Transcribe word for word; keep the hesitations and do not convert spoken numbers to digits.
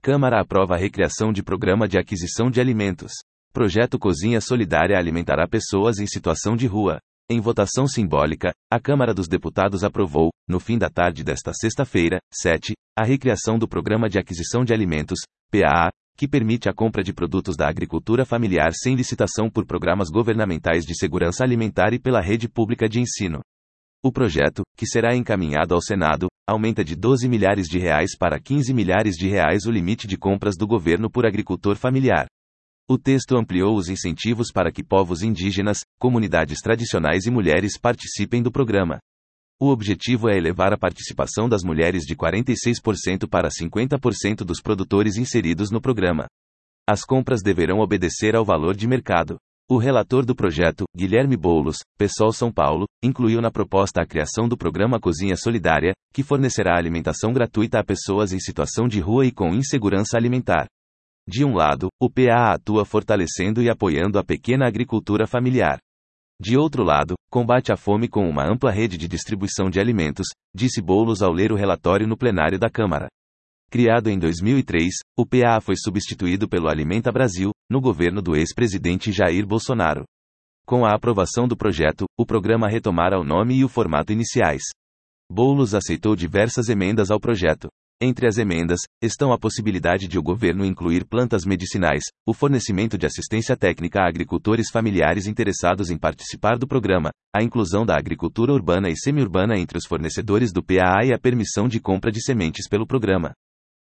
Câmara aprova a recriação de Programa de Aquisição de Alimentos. Projeto Cozinha Solidária alimentará pessoas em situação de rua. Em votação simbólica, a Câmara dos Deputados aprovou, no fim da tarde desta sexta-feira, sete, a recriação do Programa de Aquisição de Alimentos, P A A, que permite a compra de produtos da agricultura familiar sem licitação por programas governamentais de segurança alimentar e pela rede pública de ensino. O projeto, que será encaminhado ao Senado, aumenta de doze milhares de reais para quinze milhares de reais o limite de compras do governo por agricultor familiar. O texto ampliou os incentivos para que povos indígenas, comunidades tradicionais e mulheres participem do programa. O objetivo é elevar a participação das mulheres de quarenta e seis por cento para cinquenta por cento dos produtores inseridos no programa. As compras deverão obedecer ao valor de mercado. O relator do projeto, Guilherme Boulos, PSOL São Paulo, incluiu na proposta a criação do Programa Cozinha Solidária, que fornecerá alimentação gratuita a pessoas em situação de rua e com insegurança alimentar. De um lado, o P A A atua fortalecendo e apoiando a pequena agricultura familiar. De outro lado, combate a fome com uma ampla rede de distribuição de alimentos, disse Boulos ao ler o relatório no plenário da Câmara. Criado em dois mil e três, o P A A foi substituído pelo Alimenta Brasil, no governo do ex-presidente Jair Bolsonaro. Com a aprovação do projeto, o programa retomará o nome e o formato iniciais. Boulos aceitou diversas emendas ao projeto. Entre as emendas, estão a possibilidade de o governo incluir plantas medicinais, o fornecimento de assistência técnica a agricultores familiares interessados em participar do programa, a inclusão da agricultura urbana e semiurbana entre os fornecedores do P A A e a permissão de compra de sementes pelo programa.